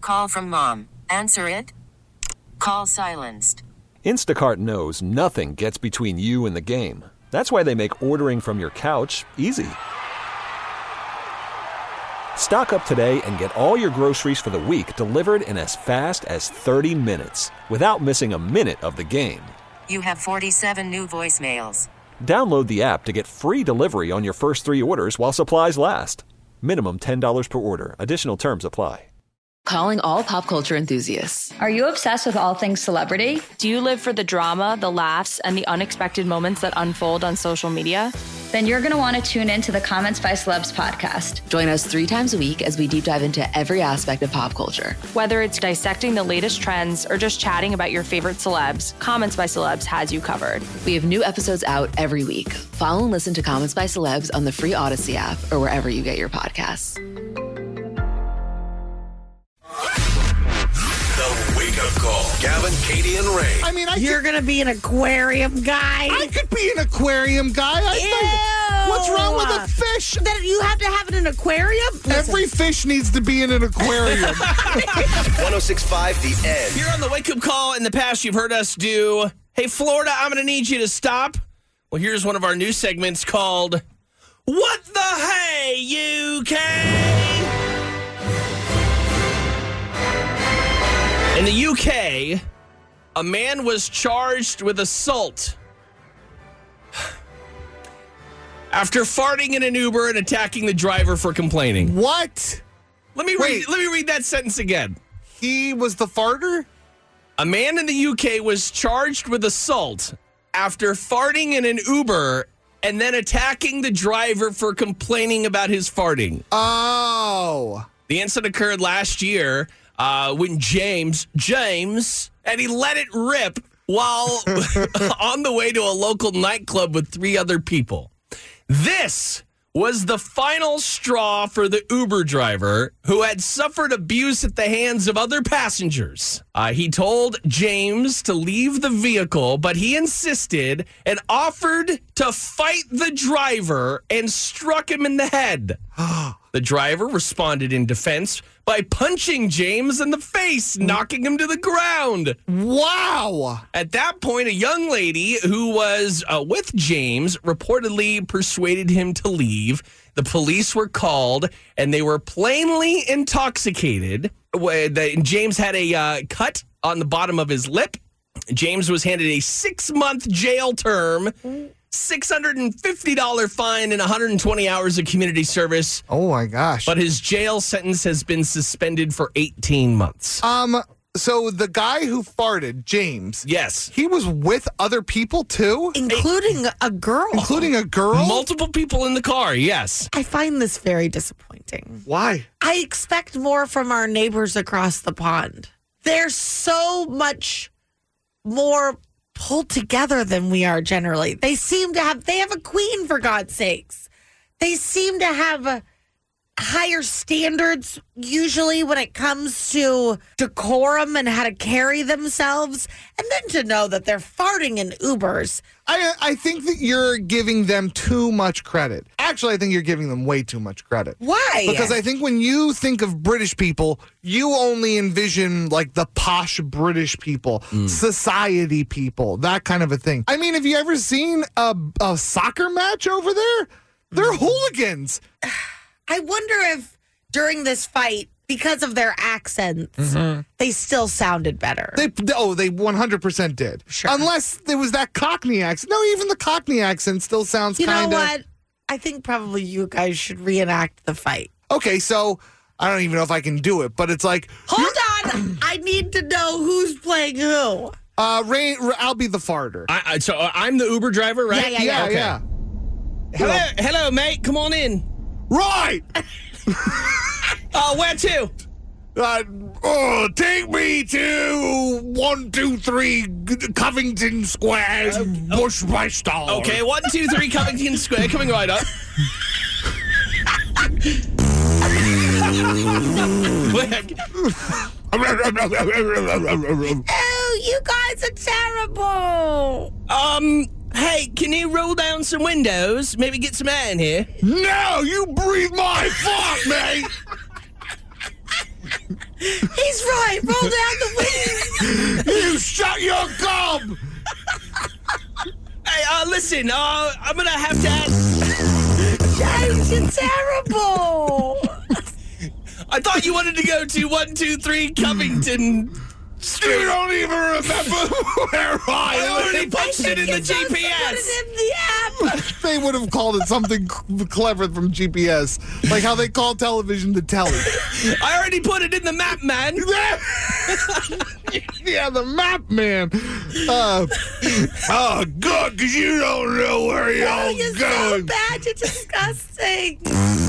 call from mom. Answer it. Call silenced. Instacart knows nothing gets between you and the game. That's why they make ordering from your couch easy. Stock up today and get all your groceries for the week delivered in as fast as 30 minutes without missing a minute of the game. You have 47 new voicemails. Download the app to get free delivery on your first 3 orders while supplies last. Minimum $10 per order. Additional terms apply. Calling all pop culture enthusiasts. Are you obsessed with all things celebrity? Do you live for the drama, the laughs, and the unexpected moments that unfold on social media? Then you're going to want to tune in to the Comments by Celebs podcast. Join us 3 times a week as we deep dive into every aspect of pop culture. Whether it's dissecting the latest trends or just chatting about your favorite celebs, Comments by Celebs has you covered. We have new episodes out every week. Follow and listen to Comments by Celebs on the free Odyssey app or wherever you get your podcasts. The Wake Up Call. Gavin, Katie, and Ray. I mean, You're going to be an aquarium guy? I could be an aquarium guy. What's wrong with a fish? That you have to have it in an aquarium? Every fish needs to be in an aquarium. 106.5 The End. Here on the Wake Up Call, in the past, you've heard us do, hey, Florida, I'm going to need you to stop. Well, here's one of our new segments called, What the Hey, UK? In the UK, a man was charged with assault after farting in an Uber and attacking the driver for complaining. What? Let me read that sentence again. He was the farter? A man in the UK was charged with assault after farting in an Uber and then attacking the driver for complaining about his farting. Oh. The incident occurred last year when James, and he let it rip while on the way to a local nightclub with 3 other people. This was the final straw for the Uber driver who had suffered abuse at the hands of other passengers. He told James to leave the vehicle, but he insisted and offered to fight the driver and struck him in the head. The driver responded in defense by punching James in the face, knocking him to the ground. Wow. At that point, a young lady who was with James reportedly persuaded him to leave. The police were called, and they were plainly intoxicated. James had a cut on the bottom of his lip. James was handed a 6-month jail term, $650 fine, and 120 hours of community service. Oh, my gosh. But his jail sentence has been suspended for 18 months. So the guy who farted, James. Yes. He was with other people, too? Including a girl. Including a girl? Multiple people in the car, yes. I find this very disappointing. Why? I expect more from our neighbors across the pond. They're so much more pulled together than we are generally. They have a queen, for God's sakes. They seem to have higher standards usually when it comes to decorum and how to carry themselves. And then to know that they're farting in Ubers. I think that you're giving them too much credit. Actually, I think you're giving them way too much credit. Why? Because I think when you think of British people, you only envision like the posh British people, society people, that kind of a thing. I mean, have you ever seen a soccer match over there? They're hooligans. I wonder if during this fight, because of their accents, they still sounded better. They 100% did. Sure. Unless there was that Cockney accent. No, even the Cockney accent still sounds kind of... You know what? I think probably you guys should reenact the fight. Okay, so I don't even know if I can do it, but it's like... Hold on! I need to know who's playing who. Ray, I'll be the farter. So I'm the Uber driver, right? Yeah. Hello, mate. Come on in. Right! Where to? Take me to 123 Covington Square, Bush by Star. Okay, 123 Covington Square, coming right up. Oh, you guys are terrible. Hey, can you roll down some windows? Maybe get some air in here? No, you breathe my fart, mate. He's right. Roll down the window. You shut your gob! Hey, listen, I'm going to have to ask. James, you're terrible. I thought you wanted to go to 123 Covington Street. You don't even remember where I already punched it in the GPS. Put it in the app. They would have called it something clever from GPS, like how they call television the telly. I already put it in the map, man. Yeah, the map man. Oh, good, because you don't know where y'all You're going. so bad. You're disgusting.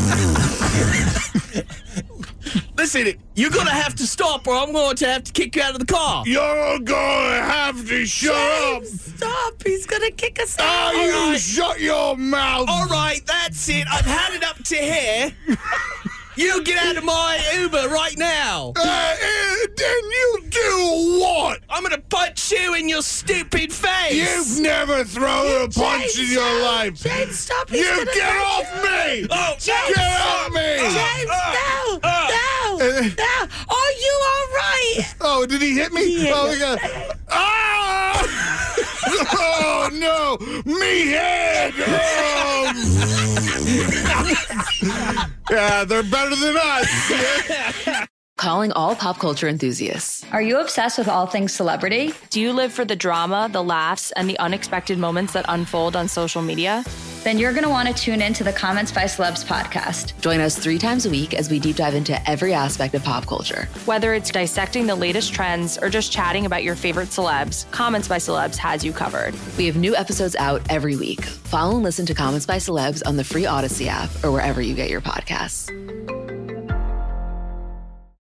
Listen, you're going to have to stop or I'm going to have to kick you out of the car. You're gonna have to shut up. Stop. He's going to kick us out. Oh, you All right. shut your mouth. All right, that's it. I've had it up to here. You get out of my Uber right now. Then you do what? I'm going to punch you in your stupid face. You've never thrown a punch in your life. James, stop. He's You gonna get punch off you. me! Oh, James, Get off me! James, no. Are you all right? Oh, did he hit me? hit Oh, you. my God. Ah! Oh, no! Me head! Oh. Yeah, they're better than us. Calling all pop culture enthusiasts. Are you obsessed with all things celebrity? Do you live for the drama, the laughs, and the unexpected moments that unfold on social media? Then you're going to want to tune in to the Comments by Celebs podcast. Join us 3 times a week as we deep dive into every aspect of pop culture. Whether it's dissecting the latest trends or just chatting about your favorite celebs, Comments by Celebs has you covered. We have new episodes out every week. Follow and listen to Comments by Celebs on the free Odyssey app or wherever you get your podcasts.